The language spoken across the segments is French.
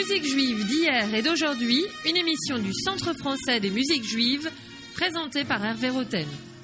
musique juive d'hier et d'aujourd'hui, une émission du Centre français des musiques juives, présentée par Hervé Roten.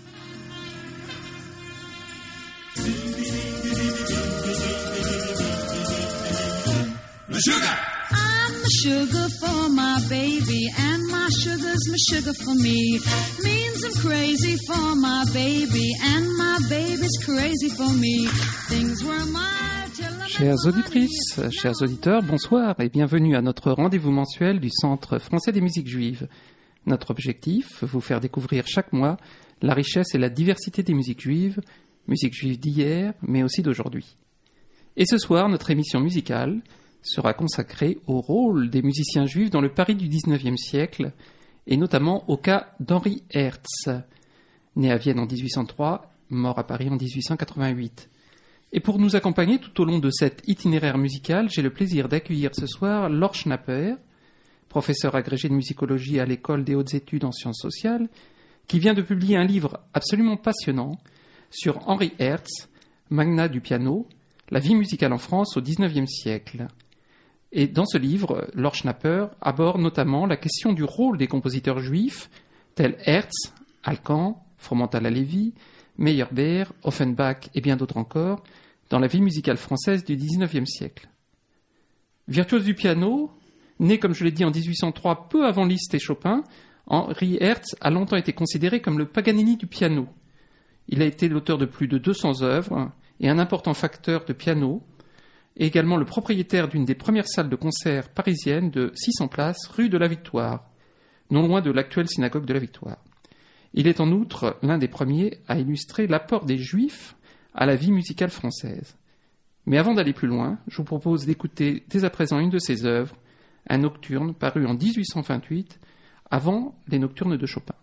I'm the sugar for my baby, and my sugar's my sugar for me. Means I'm crazy for my baby, and my baby's crazy for me. Things were mild till I'm Chères auditrices, chers auditeurs, bonsoir et bienvenue à notre rendez-vous mensuel du Centre français des musiques juives. Notre objectif, vous faire découvrir chaque mois la richesse et la diversité des musiques juives d'hier, mais aussi d'aujourd'hui. Et ce soir, notre émission musicale sera consacrée au rôle des musiciens juifs dans le Paris du XIXe siècle, et notamment au cas d'Henri Herz, né à Vienne en 1803, mort à Paris en 1888. Et pour nous accompagner tout au long de cet itinéraire musical, j'ai le plaisir d'accueillir ce soir Laure Schnapper, professeur agrégé de musicologie à l'École des hautes études en sciences sociales, qui vient de publier un livre absolument passionnant sur Henri Herz, magnat du piano, la vie musicale en France au XIXe siècle. Et dans ce livre, Laure Schnapper aborde notamment la question du rôle des compositeurs juifs, tels Herz, Alkan, Fromental-Halévy, Meyerbeer, Offenbach et bien d'autres encore, dans la vie musicale française du XIXe siècle. Virtuose du piano, né comme je l'ai dit en 1803, peu avant Liszt et Chopin, Henri Herz a longtemps été considéré comme le Paganini du piano. Il a été l'auteur de plus de 200 œuvres et un important facteur de piano, et également le propriétaire d'une des premières salles de concert parisiennes de 600 places rue de la Victoire, non loin de l'actuelle synagogue de la Victoire. Il est en outre l'un des premiers à illustrer l'apport des Juifs à la vie musicale française. Mais avant d'aller plus loin, je vous propose d'écouter dès à présent une de ses œuvres, un nocturne paru en 1828, avant les nocturnes de Chopin.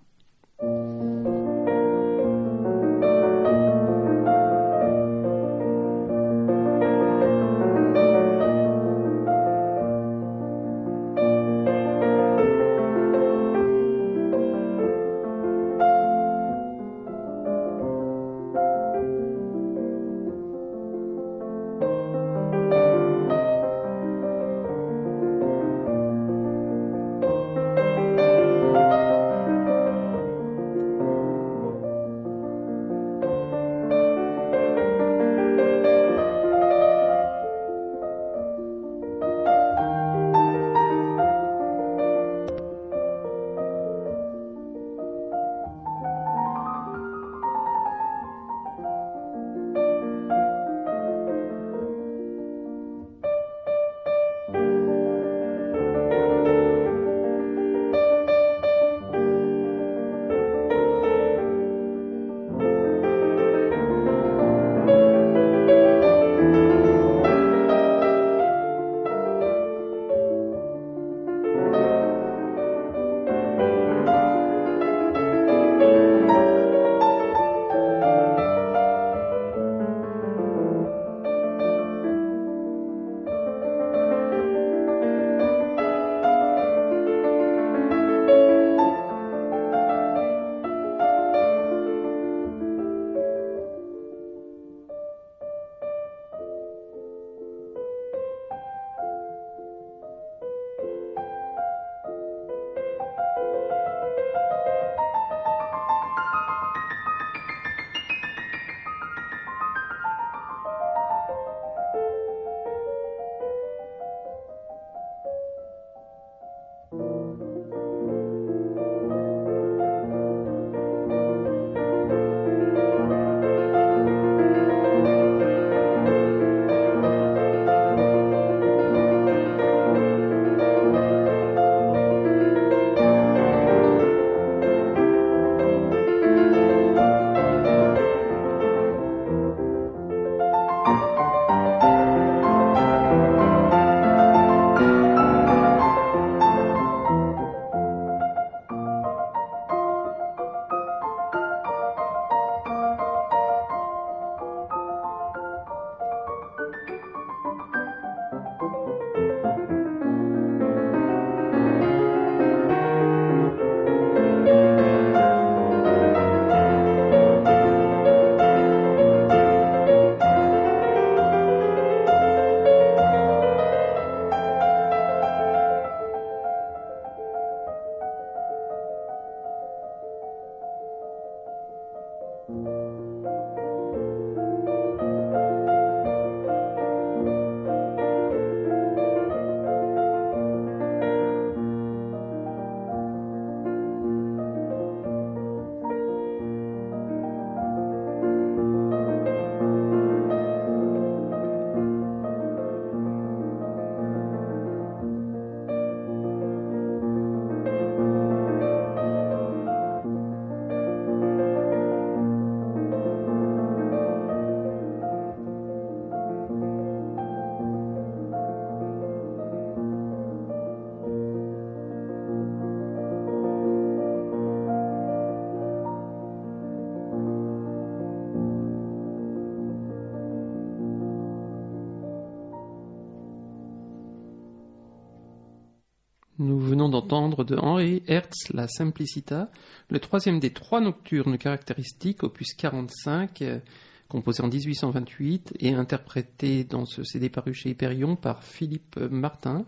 Nous venons d'entendre de Henri Herz la Simplicita, le troisième des 3 nocturnes caractéristiques, opus 45, composé en 1828 et interprété dans ce CD paru chez Hyperion par Philippe Martin.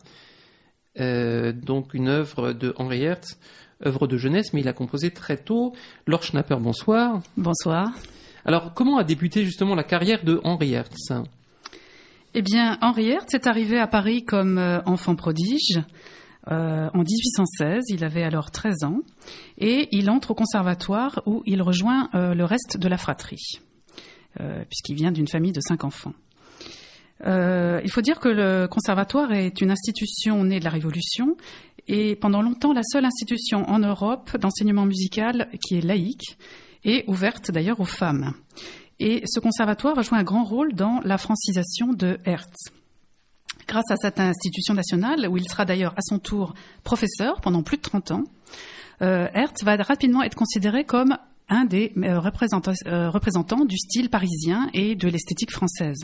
Donc une œuvre de Henri Herz, œuvre de jeunesse, mais il a composé très tôt. Laure Schnapper, bonsoir. Bonsoir. Alors, comment a débuté justement la carrière de Henri Herz ? Eh bien, Henri Herz est arrivé à Paris comme enfant prodige. En 1816, il avait alors 13 ans, et il entre au conservatoire où il rejoint le reste de la fratrie, puisqu'il vient d'une famille de 5 enfants. Il faut dire que le conservatoire est une institution née de la Révolution, et pendant longtemps la seule institution en Europe d'enseignement musical qui est laïque, et ouverte d'ailleurs aux femmes. Et ce conservatoire va jouer un grand rôle dans la francisation de Herz. Grâce à cette institution nationale, où il sera d'ailleurs à son tour professeur pendant plus de 30 ans, Herz va rapidement être considéré comme un des représentants du style parisien et de l'esthétique française.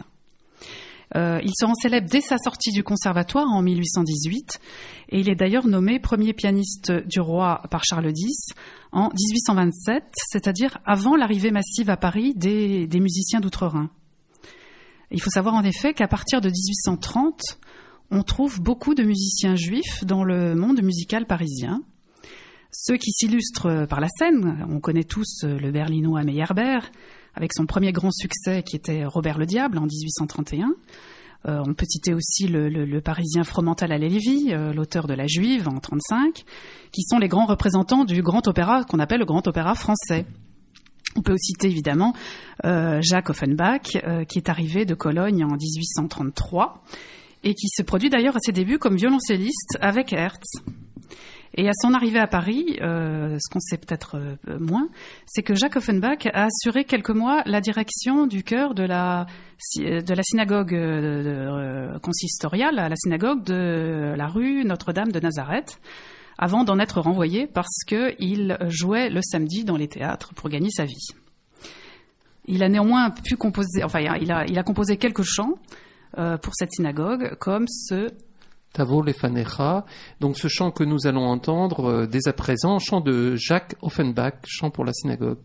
Il se rend célèbre dès sa sortie du conservatoire en 1818, et il est d'ailleurs nommé premier pianiste du roi par Charles X en 1827, c'est-à-dire avant l'arrivée massive à Paris des musiciens d'outre-Rhin. Il faut savoir en effet qu'à partir de 1830, on trouve beaucoup de musiciens juifs dans le monde musical parisien. Ceux qui s'illustrent par la scène, on connaît tous le berlinois Meyerbeer, avec son premier grand succès qui était Robert le Diable en 1831. On peut citer aussi le parisien Fromental Allais-Lévy, l'auteur de La Juive en 1935, qui sont les grands représentants du grand opéra qu'on appelle le grand opéra français. On peut aussi citer évidemment Jacques Offenbach, qui est arrivé de Cologne en 1833 et qui se produit d'ailleurs à ses débuts comme violoncelliste avec Herz. Et à son arrivée à Paris, ce qu'on sait peut-être moins, c'est que Jacques Offenbach a assuré quelques mois la direction du chœur de la synagogue consistoriale, la synagogue de la rue Notre-Dame de Nazareth, avant d'en être renvoyé parce qu'il jouait le samedi dans les théâtres pour gagner sa vie. Il a néanmoins pu composer, il a composé quelques chants pour cette synagogue, comme ce Tavo Lefanecha, donc ce chant que nous allons entendre dès à présent, chant de Jacques Offenbach, chant pour la synagogue.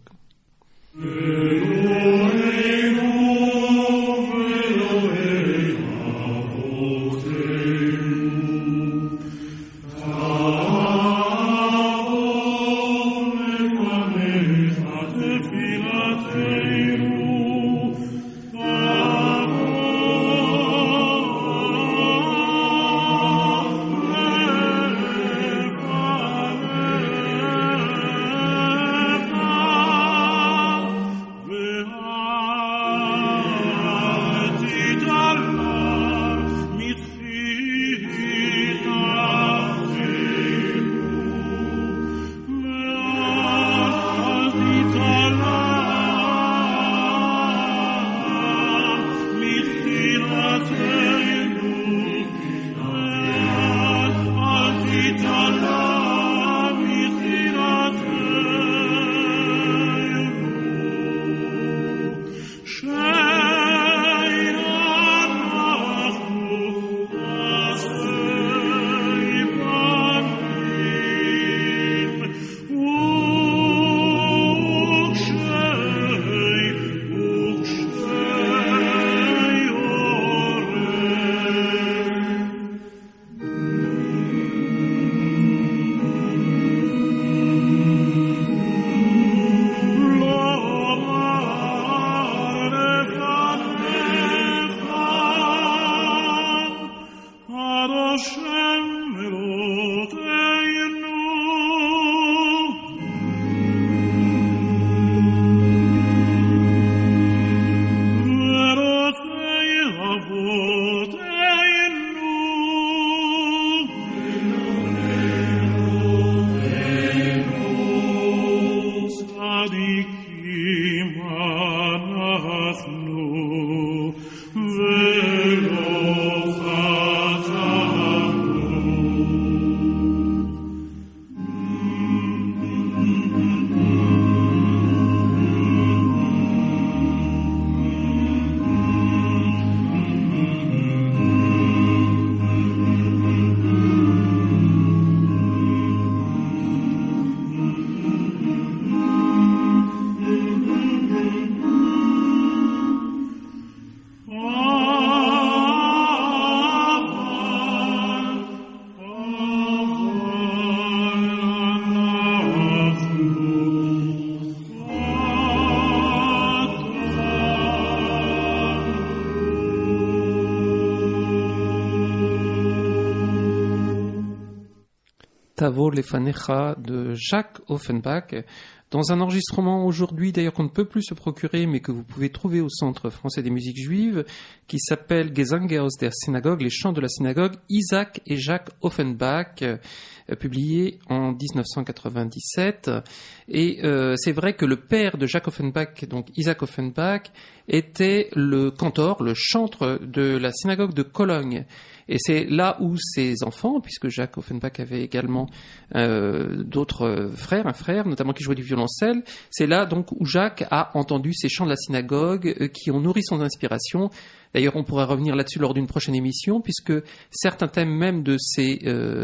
Tavo Lefanecha de Jacques Offenbach, dans un enregistrement aujourd'hui, d'ailleurs qu'on ne peut plus se procurer, mais que vous pouvez trouver au Centre français des musiques juives, qui s'appelle Gesänge aus der Synagoge, les chants de la synagogue, Isaac et Jacques Offenbach, publié en 1997. Et c'est vrai que le père de Jacques Offenbach, donc Isaac Offenbach, était le cantor, le chantre de la synagogue de Cologne. Et c'est là où ses enfants, puisque Jacques Offenbach avait également d'autres frères, un frère notamment qui jouait du violoncelle, c'est là donc où Jacques a entendu ces chants de la synagogue qui ont nourri son inspiration. D'ailleurs, on pourra revenir là-dessus lors d'une prochaine émission, puisque certains thèmes même de ces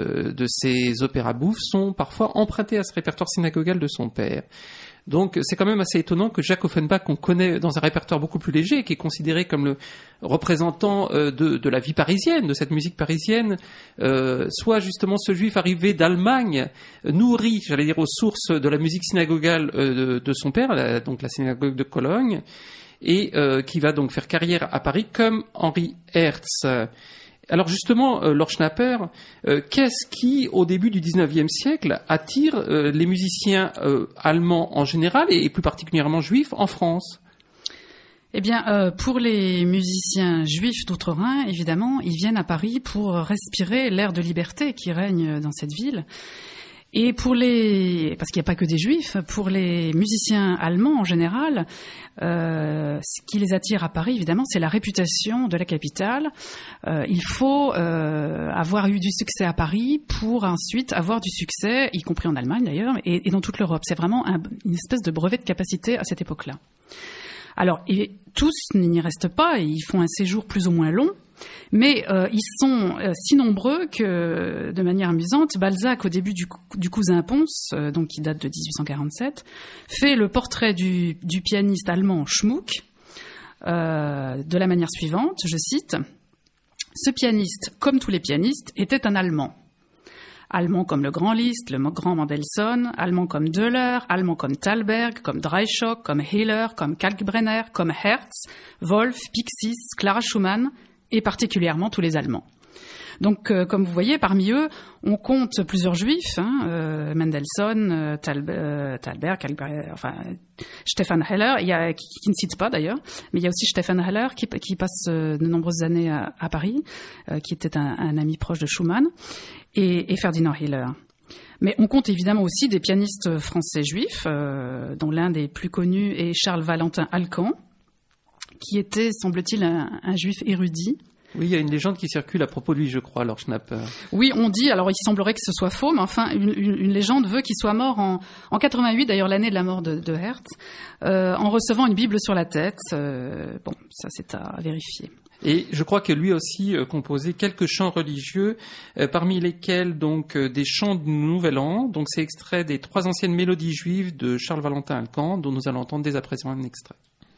opéras bouffes sont parfois empruntés à ce répertoire synagogal de son père. Donc c'est quand même assez étonnant que Jacques Offenbach, qu'on connaît dans un répertoire beaucoup plus léger, qui est considéré comme le représentant de la vie parisienne, de cette musique parisienne, soit justement ce juif arrivé d'Allemagne, nourri, j'allais dire, aux sources de la musique synagogale de son père, donc la synagogue de Cologne, et qui va donc faire carrière à Paris comme Henri Herz. Alors justement, Laure Schnapper, qu'est-ce qui, au début du XIXe siècle, attire les musiciens allemands en général et plus particulièrement juifs en France ? Eh bien, pour les musiciens juifs d'outre-Rhin, évidemment, ils viennent à Paris pour respirer l'air de liberté qui règne dans cette ville. Et parce qu'il n'y a pas que des juifs, pour les musiciens allemands en général, ce qui les attire à Paris, évidemment, c'est la réputation de la capitale. Il faut avoir eu du succès à Paris pour ensuite avoir du succès, y compris en Allemagne d'ailleurs, et dans toute l'Europe. C'est vraiment une espèce de brevet de capacité à cette époque-là. Alors, et tous n'y restent pas, et ils font un séjour plus ou moins long. Mais ils sont si nombreux que, de manière amusante, Balzac, au début du Cousin Pons, donc qui date de 1847, fait le portrait du pianiste allemand Schmuck de la manière suivante, je cite: « Ce pianiste, comme tous les pianistes, était un Allemand. Allemand comme le grand Liszt, le grand Mendelssohn, allemand comme Döhler, allemand comme Thalberg, comme Dreischock, comme Hiller, comme Kalkbrenner, comme Herz, Wolf, Pixis, Clara Schumann, et particulièrement tous les Allemands. » Donc, comme vous voyez, parmi eux, on compte plusieurs juifs, Mendelssohn, Thalberg, Stefan Heller, qui ne cite pas d'ailleurs, mais il y a aussi Stefan Heller qui passe de nombreuses années à Paris, qui était un ami proche de Schumann, et Ferdinand Hiller. Mais on compte évidemment aussi des pianistes français juifs, dont l'un des plus connus est Charles Valentin Alcan, qui était, semble-t-il, un juif érudit. Oui, il y a une légende qui circule à propos de lui, je crois, Laure Schnapper. Oui, on dit, alors il semblerait que ce soit faux, mais enfin, une légende veut qu'il soit mort en 88, d'ailleurs l'année de la mort de Herz, en recevant une Bible sur la tête. Bon, ça c'est à vérifier. Et je crois que lui aussi composait quelques chants religieux, parmi lesquels donc des chants du Nouvel An. Donc c'est extrait des 3 anciennes mélodies juives de Charles Valentin Alcan, dont nous allons entendre dès à présent un extrait.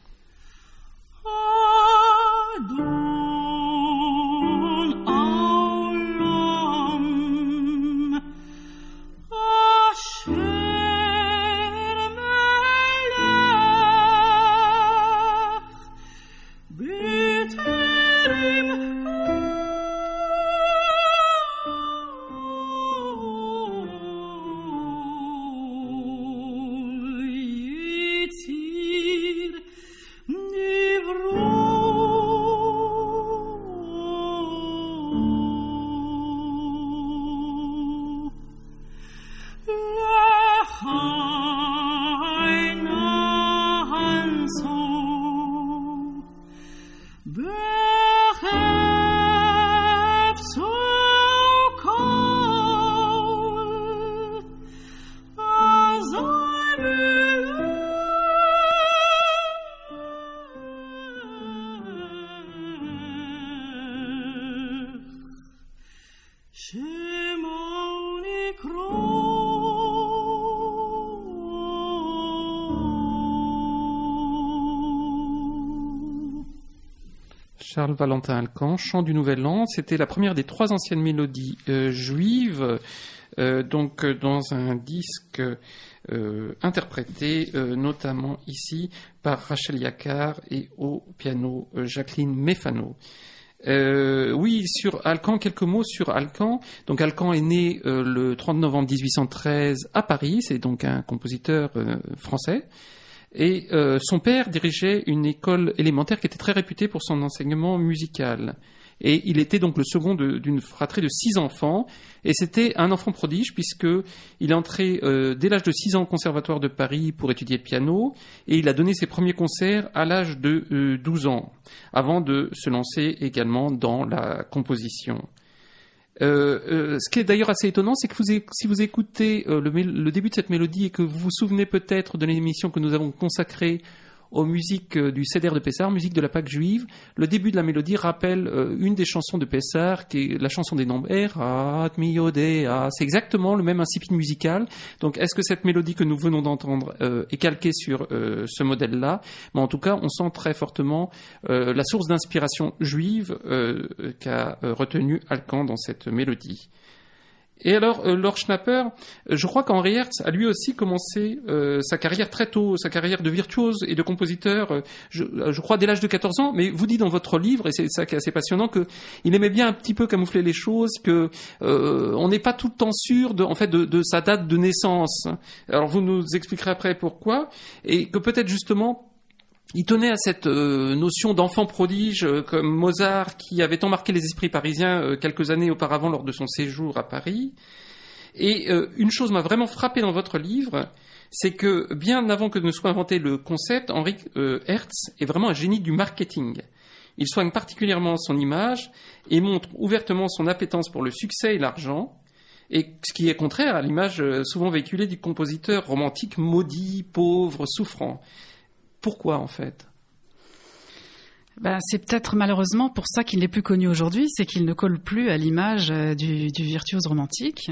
Charles Valentin Alcan, Chant du Nouvel An. C'était la première des 3 anciennes mélodies juives, donc dans un disque interprété notamment ici par Rachel Yakar et au piano Jacqueline Mefano. Oui, sur Alcan, quelques mots sur Alcan. Donc Alcan est né le 30 novembre 1813 à Paris, c'est donc un compositeur français. Et son père dirigeait une école élémentaire qui était très réputée pour son enseignement musical. Et il était donc le second d'une fratrie de 6 enfants. Et c'était un enfant prodige puisqu'il est entré dès l'âge de 6 ans au Conservatoire de Paris pour étudier le piano. Et il a donné ses premiers concerts à l'âge de 12 ans, avant de se lancer également dans la composition. Ce qui est d'ailleurs assez étonnant, c'est que si vous écoutez le début de cette mélodie et que vous vous souvenez peut-être de l'émission que nous avons consacrée aux musiques du Seder de Pessah, musique de la Pâque juive, le début de la mélodie rappelle une des chansons de Pessah, qui est la chanson des nombres. C'est exactement le même incipit musical. Donc, est-ce que cette mélodie que nous venons d'entendre est calquée sur ce modèle-là? Mais en tout cas, on sent très fortement la source d'inspiration juive qu'a retenue Alcan dans cette mélodie. Et alors, Lord Schnapper, je crois qu'Henri Herz a lui aussi commencé sa carrière très tôt, sa carrière de virtuose et de compositeur, je crois dès l'âge de 14 ans, mais vous dit dans votre livre, et c'est ça qui est assez passionnant, qu'il aimait bien un petit peu camoufler les choses, que on n'est pas tout le temps sûr de sa date de naissance. Alors vous nous expliquerez après pourquoi, et que peut-être justement, il tenait à cette notion d'enfant prodige comme Mozart, qui avait tant marqué les esprits parisiens quelques années auparavant lors de son séjour à Paris. Et une chose m'a vraiment frappé dans votre livre, c'est que bien avant que ne soit inventé le concept, Henri Herz est vraiment un génie du marketing. Il soigne particulièrement son image et montre ouvertement son appétence pour le succès et l'argent, et ce qui est contraire à l'image souvent véhiculée du compositeur romantique maudit, pauvre, souffrant. Pourquoi, en fait ? C'est peut-être malheureusement pour ça qu'il n'est plus connu aujourd'hui, c'est qu'il ne colle plus à l'image du virtuose romantique.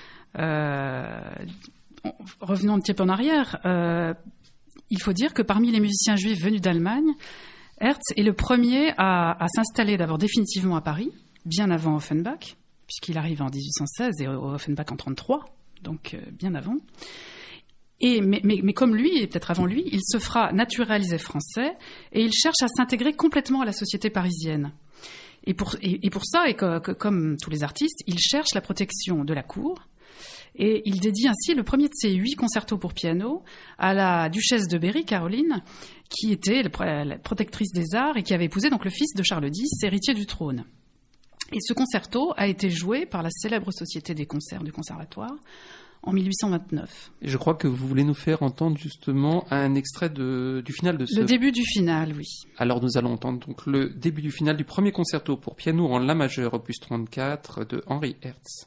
Revenons un petit peu en arrière. Il faut dire que parmi les musiciens juifs venus d'Allemagne, Herz est le premier à s'installer d'abord définitivement à Paris, bien avant Offenbach, puisqu'il arrive en 1816 et Offenbach en 1933, donc bien avant. Mais comme lui, et peut-être avant lui, il se fera naturaliser français et il cherche à s'intégrer complètement à la société parisienne. Et pour ça, et comme tous les artistes, il cherche la protection de la cour et il dédie ainsi le premier de ses 8 concertos pour piano à la duchesse de Berry, Caroline, qui était la protectrice des arts et qui avait épousé donc le fils de Charles X, héritier du trône. Et ce concerto a été joué par la célèbre Société des concerts du Conservatoire en 1829. Et je crois que vous voulez nous faire entendre justement un extrait du final de ce... Le début du final, oui. Alors nous allons entendre donc le début du final du premier concerto pour piano en La majeur, opus 34 de Henri Herz.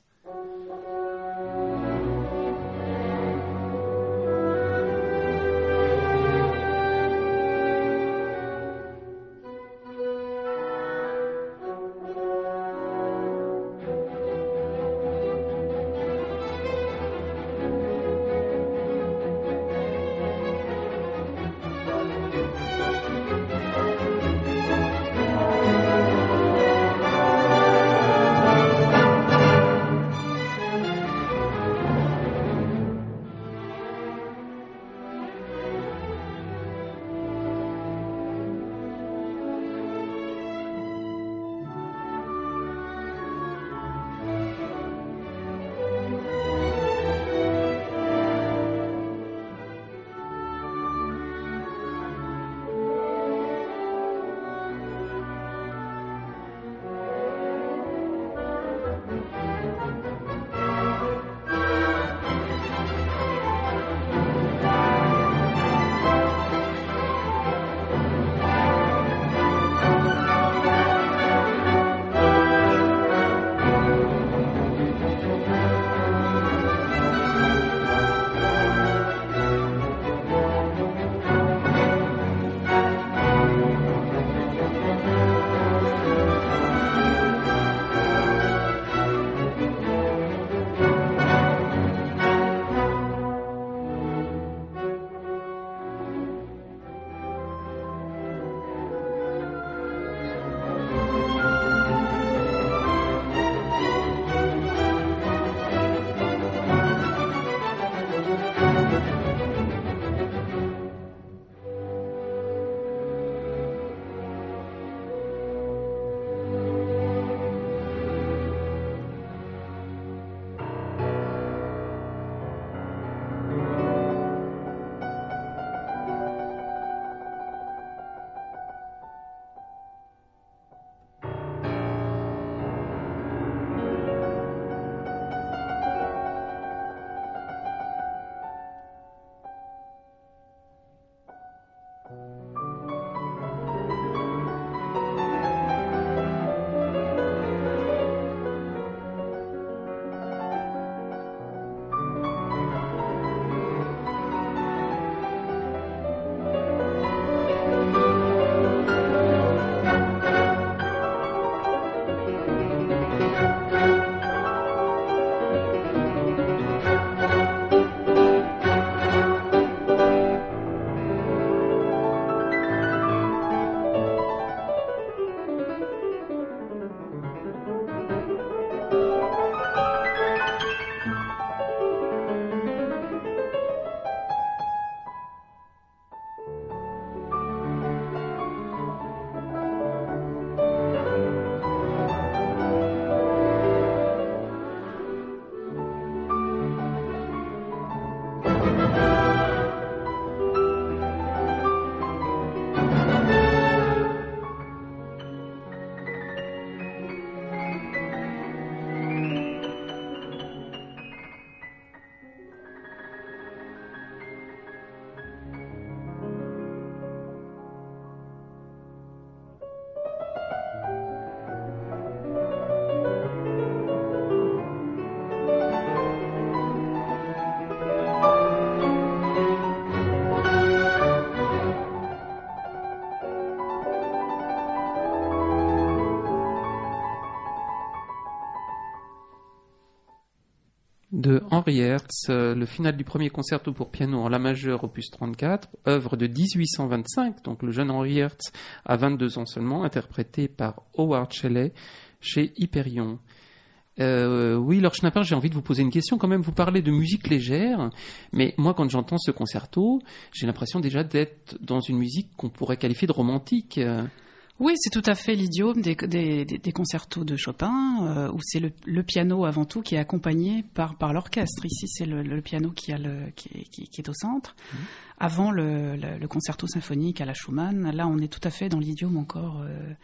de Henri Hertz, le final du premier concerto pour piano en la majeure opus 34, œuvre de 1825, donc le jeune Henri Hertz a 22 ans seulement, interprété par Howard Shelley chez Hyperion. Oui, Laure Schnapper, j'ai envie de vous poser une question quand même. Vous parlez de musique légère, mais moi, quand j'entends ce concerto, j'ai l'impression déjà d'être dans une musique qu'on pourrait qualifier de romantique. Oui, c'est tout à fait l'idiome des concertos de Chopin, où c'est le piano avant tout qui est accompagné par l'orchestre. Ici, c'est le piano qui est au centre. Avant le concerto symphonique à la Schumann, là, on est tout à fait dans l'idiome encore,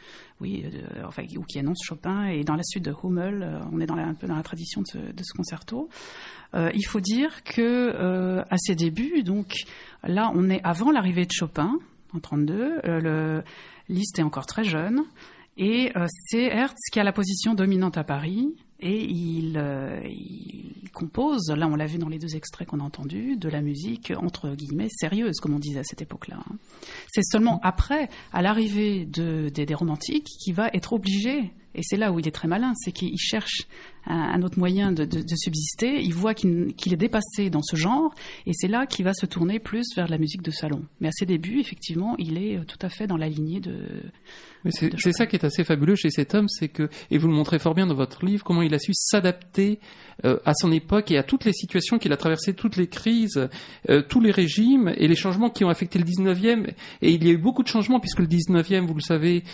ou qui annonce Chopin. Et dans la suite de Hummel, on est un peu dans la tradition de ce concerto. Il faut dire que à ses débuts, donc là, on est avant l'arrivée de Chopin en 1932. Liszt est encore très jeune et c'est Hertz qui a la position dominante à Paris et il compose, là on l'a vu dans les 2 extraits qu'on a entendus, de la musique entre guillemets sérieuse comme on disait à cette époque-là. C'est seulement après, à l'arrivée des romantiques, qu'il va être obligé, et c'est là où il est très malin, c'est qu'il cherche un autre moyen de subsister, il voit qu'il est dépassé dans ce genre, et c'est là qu'il va se tourner plus vers la musique de salon. Mais à ses débuts, effectivement, il est tout à fait dans la lignée de... Mais c'est ça qui est assez fabuleux chez cet homme, c'est que, et vous le montrez fort bien dans votre livre, comment il a su s'adapter à son époque et à toutes les situations qu'il a traversées, toutes les crises, tous les régimes et les changements qui ont affecté le 19e. Et il y a eu beaucoup de changements puisque le 19e, vous le savez,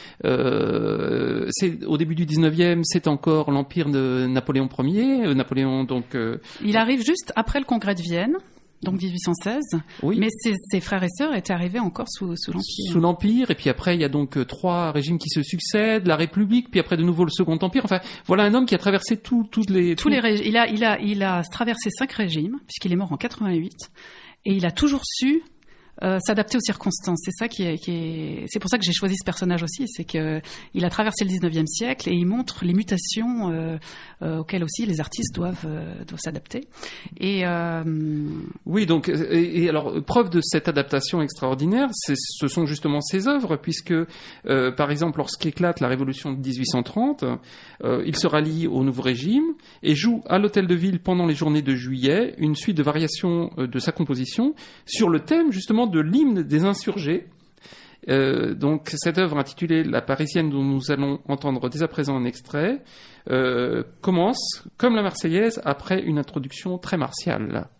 c'est au début du 19e, c'est encore l'empire de Napoléon Ier. Il arrive juste après le congrès de Vienne. Donc 1816, oui. Mais ses frères et sœurs étaient arrivés encore sous l'Empire. Sous l'Empire, et puis après il y a donc 3 régimes qui se succèdent, la République, puis après de nouveau le Second Empire. Enfin, voilà un homme qui a traversé les régimes. Il a traversé 5 régimes puisqu'il est mort en 88, et il a toujours su s'adapter aux circonstances. C'est ça c'est pour ça que j'ai choisi ce personnage aussi, c'est que il a traversé le 19e siècle et il montre les mutations auxquelles aussi les artistes doivent s'adapter. Et oui, donc et alors preuve de cette adaptation extraordinaire, ce sont justement ses œuvres, puisque par exemple lorsqu'éclate la Révolution de 1830, il se rallie au nouveau régime et joue à l'Hôtel de Ville pendant les journées de juillet une suite de variations de sa composition sur le thème justement de l'hymne des insurgés. Donc cette œuvre intitulée La Parisienne, dont nous allons entendre dès à présent un extrait, commence comme la Marseillaise après une introduction très martiale.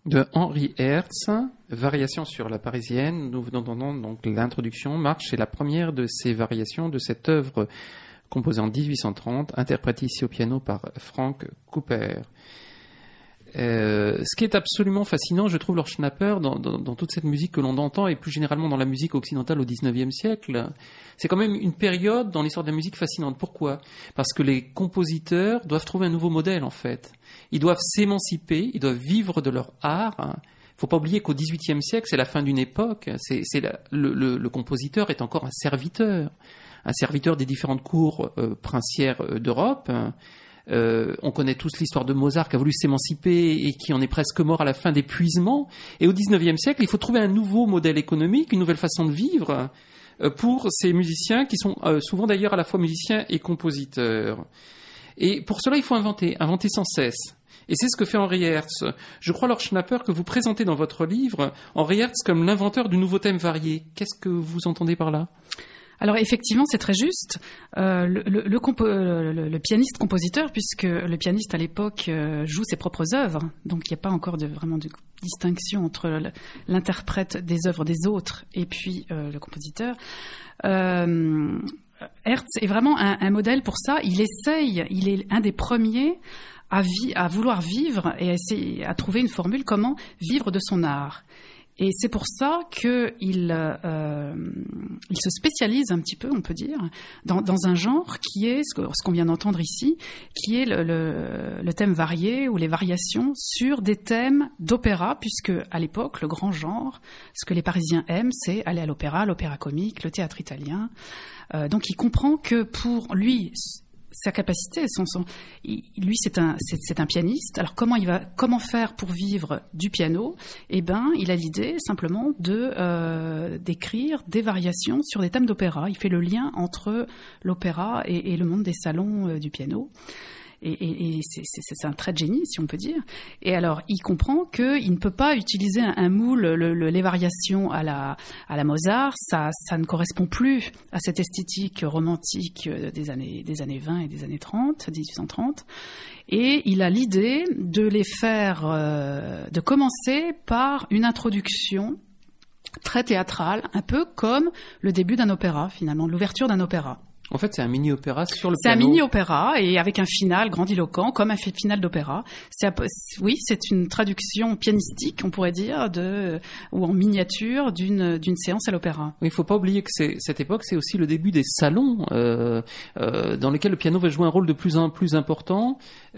de Henri Herz, Variations sur la Parisienne. Nous venons d'entendre donc l'introduction. Marche est la première de ces variations de cette œuvre composée en 1830, interprétée ici au piano par Frank Cooper. Ce qui est absolument fascinant, je trouve, Lord Schnapper, dans toute cette musique que l'on entend, et plus généralement dans la musique occidentale au XIXe siècle, c'est quand même une période dans l'histoire de la musique fascinante. Pourquoi ? Parce que les compositeurs doivent trouver un nouveau modèle, en fait. Ils doivent s'émanciper, ils doivent vivre de leur art. Il ne faut pas oublier qu'au XVIIIe siècle, c'est la fin d'une époque. Le compositeur est encore un serviteur des différentes cours princières d'Europe. On connaît tous l'histoire de Mozart qui a voulu s'émanciper et qui en est presque mort à la fin d'épuisement. Et au XIXe siècle, il faut trouver un nouveau modèle économique, une nouvelle façon de vivre pour ces musiciens qui sont souvent d'ailleurs à la fois musiciens et compositeurs. Et pour cela, il faut inventer sans cesse. Et c'est ce que fait Henri Herz. Je crois, Lord Schnapper, que vous présentez dans votre livre Henri Herz comme l'inventeur du nouveau thème varié. Qu'est-ce que vous entendez par là ? Alors effectivement, c'est très juste. Le pianiste-compositeur, puisque le pianiste à l'époque joue ses propres œuvres, donc il n'y a pas encore vraiment de distinction entre l'interprète des œuvres des autres et puis le compositeur. Herz est vraiment un modèle pour ça. Il est un des premiers à vouloir vivre et à trouver une formule comment vivre de son art. Et c'est pour ça qu'il se spécialise un petit peu, on peut dire, dans un genre qui est ce qu'on vient d'entendre ici, qui est le thème varié ou les variations sur des thèmes d'opéra, puisque à l'époque, le grand genre, ce que les Parisiens aiment, c'est aller à l'opéra comique, le théâtre italien. Donc il comprend que pour lui, sa capacité, lui c'est un pianiste. Alors comment faire pour vivre du piano ? Eh ben, il a l'idée simplement d'écrire des variations sur des thèmes d'opéra. Il fait le lien entre l'opéra et le monde des salons du piano. Et c'est un trait de génie, si on peut dire. Et alors, il comprend qu'il ne peut pas utiliser un moule, les variations à la Mozart. Ça ne correspond plus à cette esthétique romantique des années 20 et des années 1830. Et il a l'idée de les faire, de commencer par une introduction très théâtrale, un peu comme le début d'un opéra, finalement, l'ouverture d'un opéra. En fait, c'est un mini-opéra sur le piano. C'est un mini-opéra et avec un final grandiloquent, comme un final d'opéra. Oui, c'est une traduction pianistique, on pourrait dire, ou en miniature d'une séance à l'opéra. Oui, il ne faut pas oublier que cette époque, c'est aussi le début des salons dans lesquels le piano va jouer un rôle de plus en plus important.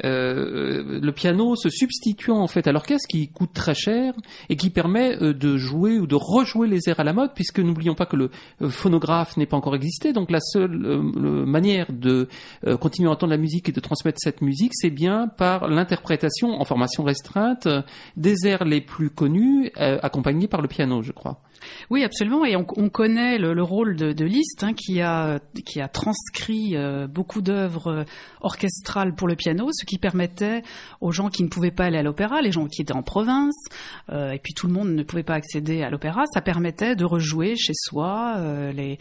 Le piano se substituant en fait à l'orchestre qui coûte très cher et qui permet de jouer ou de rejouer les airs à la mode, puisque n'oublions pas que le phonographe n'est pas encore existé, donc la seule manière de continuer à entendre la musique et de transmettre cette musique, c'est bien par l'interprétation en formation restreinte des airs les plus connus, accompagnés par le piano, je crois. Oui, absolument. Et on connaît le rôle de Liszt, qui a transcrit beaucoup d'œuvres orchestrales pour le piano, ce qui permettait aux gens qui ne pouvaient pas aller à l'opéra, les gens qui étaient en province, et puis tout le monde ne pouvait pas accéder à l'opéra, ça permettait de rejouer chez soi les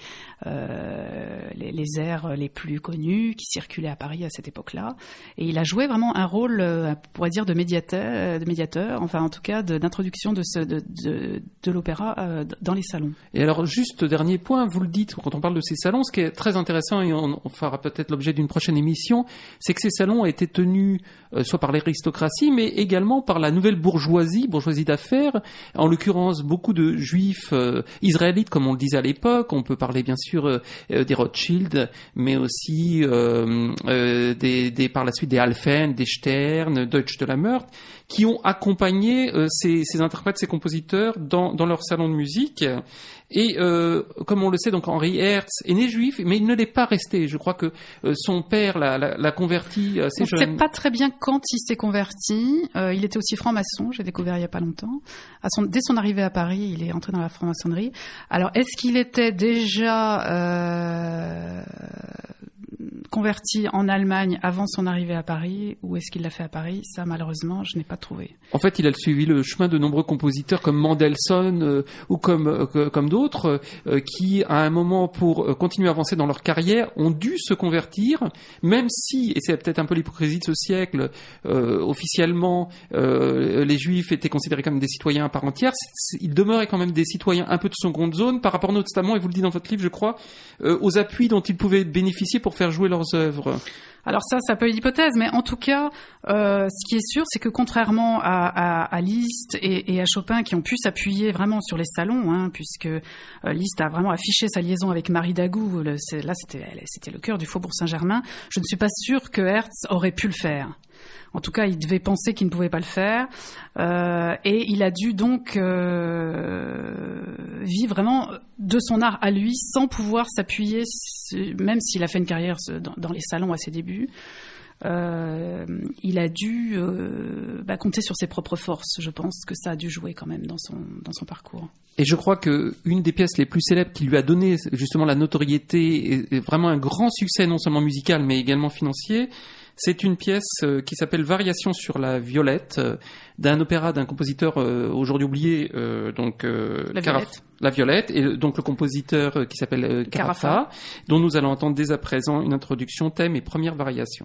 airs les plus connus qui circulaient à Paris à cette époque-là. Et il a joué vraiment un rôle, on pourrait dire, de médiateur, enfin en tout cas d'introduction de l'opéra dans les salons. Et alors, juste dernier point, vous le dites, quand on parle de ces salons, ce qui est très intéressant, et on fera peut-être l'objet d'une prochaine émission, c'est que ces salons ont été tenus soit par l'aristocratie, mais également par la nouvelle bourgeoisie d'affaires, en l'occurrence beaucoup de juifs israélites, comme on le disait à l'époque. On peut parler bien sûr des Rothschild, mais aussi par la suite des Alphen, des Stern, Deutsch de la Meurthe, qui ont accompagné ces interprètes, ces compositeurs dans leur salon de musique. Et comme on le sait, donc Henri Herz est né juif, mais il ne l'est pas resté. Je crois que son père l'a converti assez jeune. On ne sait pas très bien quand il s'est converti. Il était aussi franc-maçon, j'ai découvert il n'y a pas longtemps. Dès son arrivée à Paris, il est entré dans la franc-maçonnerie. Alors, est-ce qu'il était déjà converti en Allemagne avant son arrivée à Paris, ou est-ce qu'il l'a fait à Paris? Ça, malheureusement, je n'ai pas trouvé. En fait, il a suivi le chemin de nombreux compositeurs comme Mendelssohn ou comme d'autres qui, à un moment, pour continuer à avancer dans leur carrière, ont dû se convertir, même si, et c'est peut-être un peu l'hypocrisie de ce siècle, officiellement, les Juifs étaient considérés comme des citoyens à part entière, ils demeuraient quand même des citoyens un peu de seconde zone par rapport notamment, et vous le dites dans votre livre, je crois, aux appuis dont ils pouvaient bénéficier pour faire jouer leurs œuvres. Alors ça peut être l'hypothèse, mais en tout cas, ce qui est sûr, c'est que contrairement à Liszt et à Chopin, qui ont pu s'appuyer vraiment sur les salons, puisque Liszt a vraiment affiché sa liaison avec Marie Dagout, c'était le cœur du Faubourg Saint-Germain, je ne suis pas sûre que Herz aurait pu le faire. En tout cas, il devait penser qu'il ne pouvait pas le faire, et il a dû donc vivre vraiment de son art à lui, sans pouvoir s'appuyer, même s'il a fait une carrière dans les salons à ses débuts. Il a dû compter sur ses propres forces. Je pense que ça a dû jouer quand même dans son parcours. Et je crois que une des pièces les plus célèbres qui lui a donné justement la notoriété et vraiment un grand succès, non seulement musical mais également financier, c'est une pièce qui s'appelle Variation sur la violette, d'un opéra d'un compositeur aujourd'hui oublié, La Violette, et donc le compositeur qui s'appelle Carafa, dont nous allons entendre dès à présent une introduction, thème et première variation.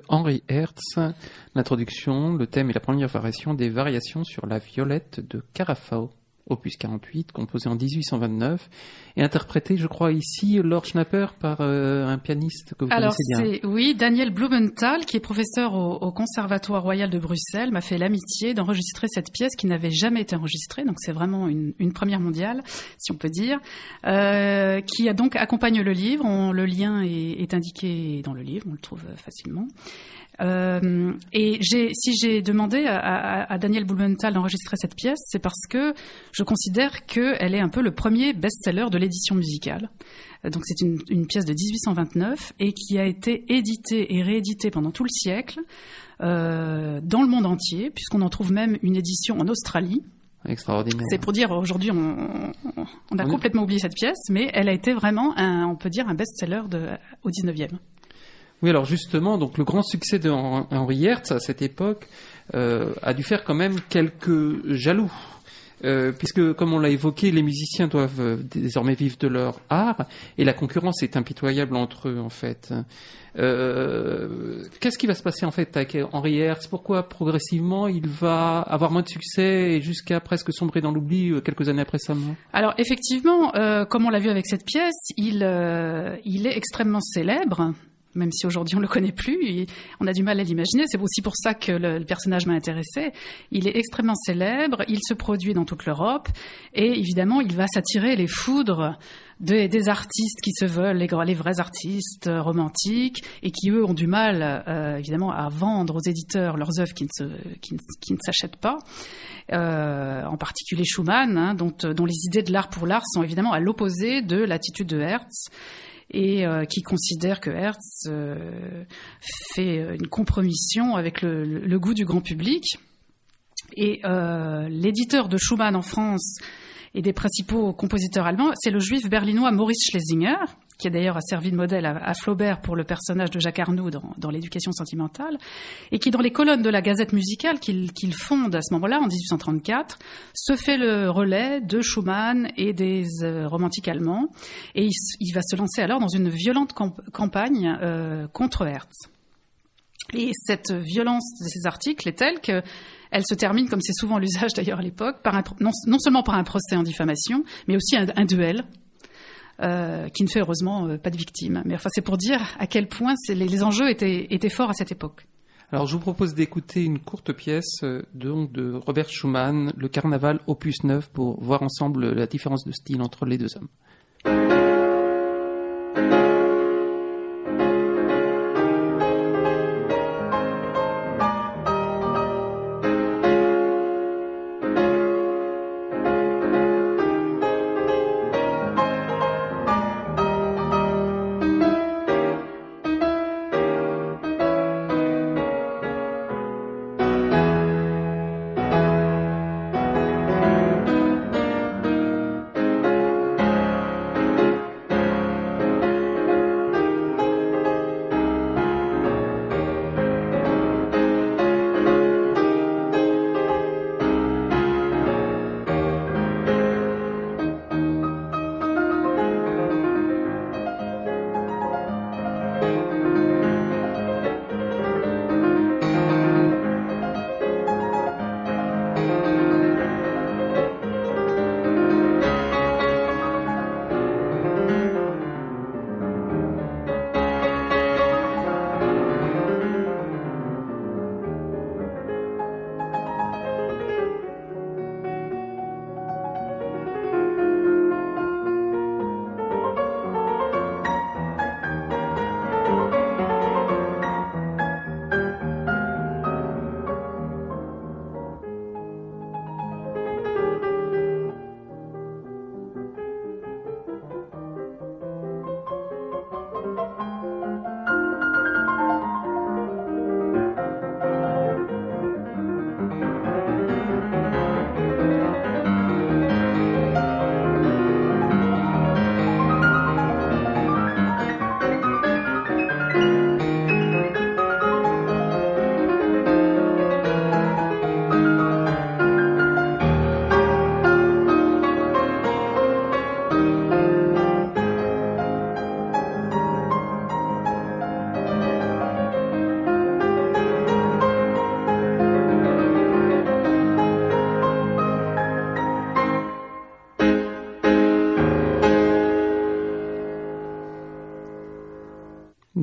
Henri Herz. L'introduction, le thème et la première variation des variations sur la violette de Carafao, opus 48, composé en 1829, et interprété, je crois, ici, Lord Schnapper, par un pianiste que vous connaissez bien. Oui, Daniel Blumenthal, qui est professeur au Conservatoire Royal de Bruxelles, m'a fait l'amitié d'enregistrer cette pièce qui n'avait jamais été enregistrée, donc c'est vraiment une première mondiale, si on peut dire, qui a donc accompagne le livre. Le lien est indiqué dans le livre, on le trouve facilement. Et si j'ai demandé à Daniel Blumenthal d'enregistrer cette pièce, c'est parce que je considère qu'elle est un peu le premier best-seller de l'édition musicale. Donc c'est une pièce de 1829 et qui a été éditée et rééditée pendant tout le siècle dans le monde entier, puisqu'on en trouve même une édition en Australie. Extraordinaire. C'est pour dire, aujourd'hui, on a complètement oublié cette pièce, mais elle a été vraiment, on peut dire, un best-seller au 19e. Oui, alors justement, donc le grand succès de Henri Herz à cette époque a dû faire quand même quelques jaloux. Puisque, comme on l'a évoqué, les musiciens doivent désormais vivre de leur art, et la concurrence est impitoyable entre eux, en fait. Qu'est-ce qui va se passer, en fait, avec Henri Herz? Pourquoi, progressivement, il va avoir moins de succès et jusqu'à presque sombrer dans l'oubli quelques années après sa mort? Alors, effectivement, comme on l'a vu avec cette pièce, il est extrêmement célèbre, même si aujourd'hui on le connaît plus, on a du mal à l'imaginer. C'est aussi pour ça que le personnage m'a intéressé. Il est extrêmement célèbre, il se produit dans toute l'Europe, et évidemment il va s'attirer les foudres des artistes qui se veulent les vrais artistes romantiques, et qui eux ont du mal évidemment à vendre aux éditeurs leurs œuvres qui ne s'achètent pas. En particulier Schumann, dont les idées de l'art pour l'art sont évidemment à l'opposé de l'attitude de Herz, et qui considère que Herz fait une compromission avec le goût du grand public. Et l'éditeur de Schumann en France et des principaux compositeurs allemands, c'est le juif berlinois Maurice Schlesinger, qui d'ailleurs a servi de modèle à Flaubert pour le personnage de Jacques Arnoux dans l'éducation sentimentale, et qui, dans les colonnes de la Gazette musicale qu'il fonde à ce moment-là, en 1834, se fait le relais de Schumann et des romantiques allemands, et il va se lancer alors dans une violente campagne contre Herz. Et cette violence de ces articles est telle qu'elle se termine, comme c'est souvent l'usage d'ailleurs à l'époque, non seulement par un procès en diffamation, mais aussi un duel, qui ne fait heureusement pas de victimes. Mais enfin, c'est pour dire à quel point les enjeux étaient forts à cette époque. Alors, je vous propose d'écouter une courte pièce de Robert Schumann, Le Carnaval, opus 9, pour voir ensemble la différence de style entre les deux hommes.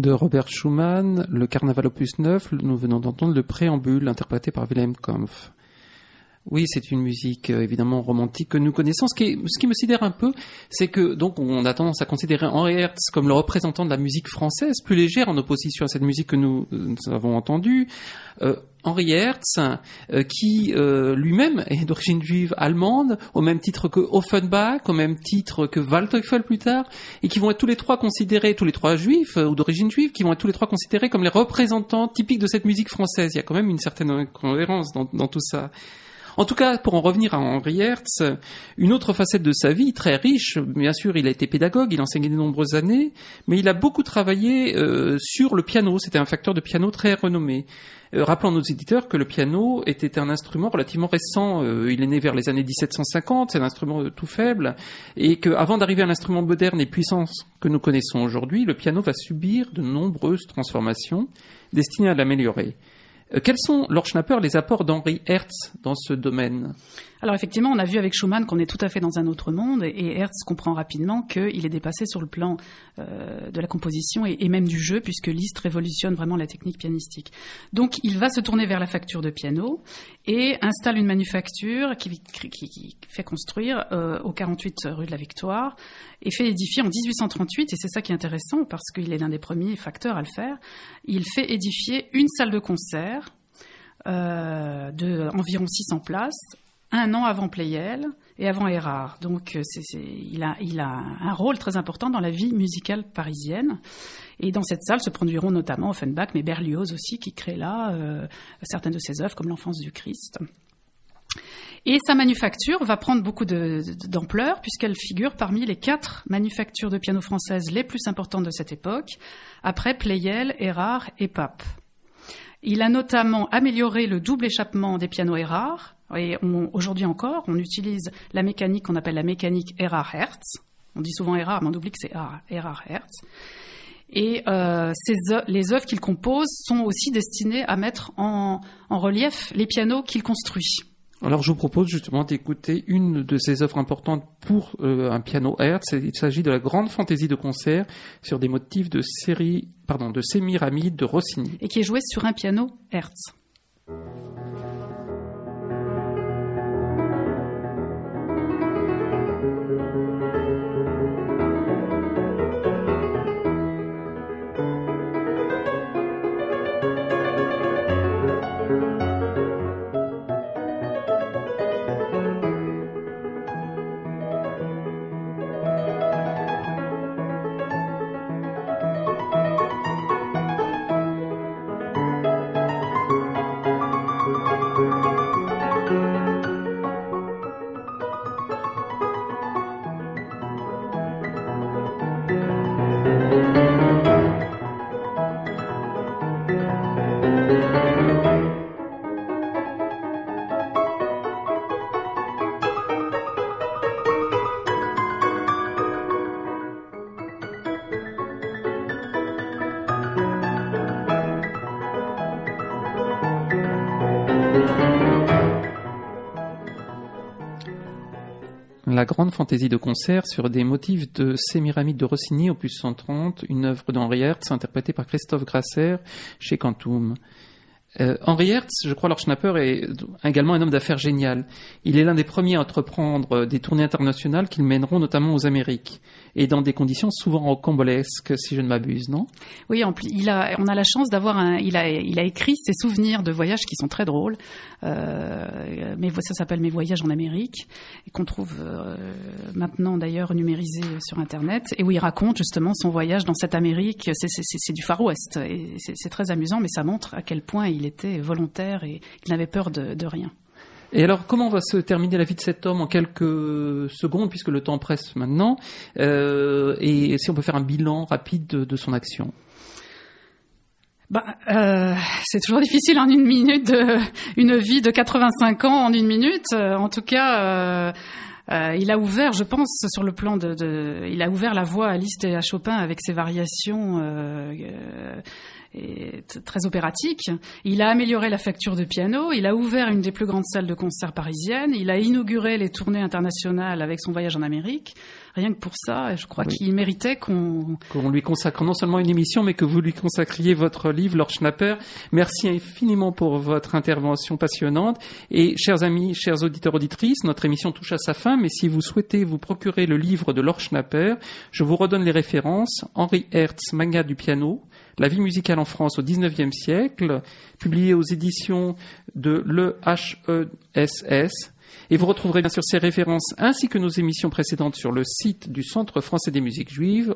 De Robert Schumann, le Carnaval opus 9, nous venons d'entendre le préambule interprété par Wilhelm Kampf. Oui, c'est une musique évidemment romantique que nous connaissons. Ce qui me sidère un peu, c'est que donc on a tendance à considérer Henri Herz comme le représentant de la musique française, plus légère en opposition à cette musique que nous avons entendue. Henri Herz, qui lui-même est d'origine juive allemande, au même titre que Offenbach, au même titre que Waldteufel plus tard, et qui vont être tous les trois considérés, tous les trois juifs ou d'origine juive, qui vont être tous les trois considérés comme les représentants typiques de cette musique française. Il y a quand même une certaine cohérence dans tout ça. En tout cas, pour en revenir à Henri Herz, une autre facette de sa vie, très riche, bien sûr, il a été pédagogue, il a enseigné de nombreuses années, mais il a beaucoup travaillé sur le piano, c'était un facteur de piano très renommé. Rappelons à nos éditeurs que le piano était un instrument relativement récent, il est né vers les années 1750, c'est un instrument tout faible, et qu'avant d'arriver à l'instrument moderne et puissant que nous connaissons aujourd'hui, le piano va subir de nombreuses transformations destinées à l'améliorer. Quels sont, Laure Schnapper, les apports d'Henri Herz dans ce domaine ? Alors effectivement, on a vu avec Schumann qu'on est tout à fait dans un autre monde et Herz comprend rapidement qu'il est dépassé sur le plan de la composition et même du jeu puisque Liszt révolutionne vraiment la technique pianistique. Donc il va se tourner vers la facture de piano et installe une manufacture qui fait construire au 48 rue de la Victoire et fait édifier en 1838, et c'est ça qui est intéressant parce qu'il est l'un des premiers facteurs à le faire, il fait édifier une salle de concert de environ 600 places, un an avant Pleyel et avant Erard. Donc il a un rôle très important dans la vie musicale parisienne. Et dans cette salle se produiront notamment Offenbach, mais Berlioz aussi, qui crée là certaines de ses œuvres, comme L'Enfance du Christ. Et sa manufacture va prendre beaucoup d'ampleur, puisqu'elle figure parmi les 4 manufactures de piano françaises les plus importantes de cette époque, après Pleyel, Erard et Pape. Il a notamment amélioré le double échappement des pianos Erard, et aujourd'hui encore, on utilise la mécanique qu'on appelle la mécanique Erard-Hertz. On dit souvent Erard, mais on oublie que c'est Erard-Hertz. Et les œuvres qu'il compose sont aussi destinées à mettre en relief les pianos qu'il construit. Alors je vous propose justement d'écouter une de ces œuvres importantes pour un piano Hertz. Il s'agit de la grande fantaisie de concert sur des motifs de Sémiramide de Rossini. Et qui est jouée sur un piano Hertz. La grande fantaisie de concert sur des motifs de Sémiramide de Rossini, opus 130, une œuvre d'Henri Hertz interprétée par Christophe Grasser chez Quantum. Henri Hertz, je crois, Laure Schnapper, est également un homme d'affaires génial. Il est l'un des premiers à entreprendre des tournées internationales qui le mèneront notamment aux Amériques, et dans des conditions souvent rocambolesques, si je ne m'abuse, non ? Oui, on a la chance d'avoir il a écrit ses souvenirs de voyages qui sont très drôles. Mais ça s'appelle Mes voyages en Amérique, et qu'on trouve maintenant d'ailleurs numérisé sur Internet, et où il raconte justement son voyage dans cette Amérique. C'est du Far West, et c'est très amusant, mais ça montre à quel point il était volontaire et il n'avait peur de rien. Et alors, comment va se terminer la vie de cet homme en quelques secondes, puisque le temps presse maintenant, et si on peut faire un bilan rapide de son action ? C'est toujours difficile en une minute, une vie de 85 ans en une minute. En tout cas, il a ouvert, je pense, sur le plan il a ouvert la voie à Liszt et à Chopin avec ses variations très opératiques. Il a amélioré la facture de piano, il a ouvert une des plus grandes salles de concert parisiennes, il a inauguré les tournées internationales avec son voyage en Amérique. rien que pour ça, je crois Oui. qu'il méritait qu'on lui consacre non seulement une émission, mais que vous lui consacriez votre livre, Lord Schnapper. Merci infiniment pour votre intervention passionnante. Et chers amis, chers auditeurs, auditrices, notre émission touche à sa fin, mais si vous souhaitez vous procurer le livre de Lord Schnapper, je vous redonne les références. Henri Hertz, Manga du piano, La vie musicale en France au XIXe siècle, publié aux éditions de l'EHESS. Et vous retrouverez bien sûr ces références ainsi que nos émissions précédentes sur le site du Centre français des musiques juives,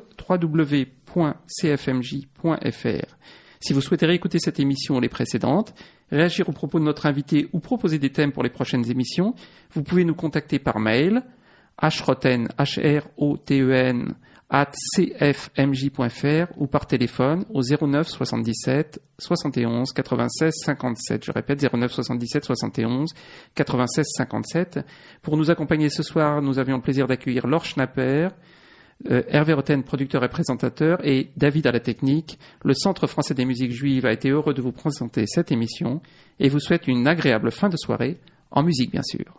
www.cfmj.fr. Si vous souhaitez réécouter cette émission ou les précédentes, réagir aux propos de notre invité ou proposer des thèmes pour les prochaines émissions, vous pouvez nous contacter par mail, hroten, HROTEN, @cfmj.fr ou par téléphone au 09 77 71 96 57. Je répète, 09 77 71 96 57. Pour nous accompagner ce soir, nous avions le plaisir d'accueillir Lord Schnapper, Hervé Roten, producteur et présentateur, et David à la technique. Le Centre français des musiques juives a été heureux de vous présenter cette émission et vous souhaite une agréable fin de soirée, en musique bien sûr.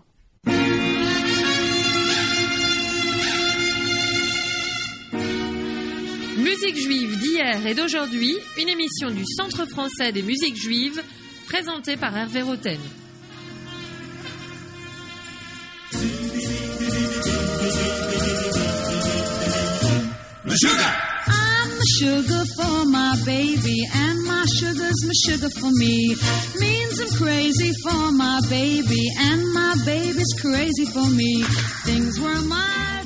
Musique juive d'hier et d'aujourd'hui, une émission du Centre français des musiques juives, présentée par Hervé Roten. I'm the sugar for my baby, and my sugar's my sugar for me. Means I'm crazy for my baby, and my baby's crazy for me. Things were mine.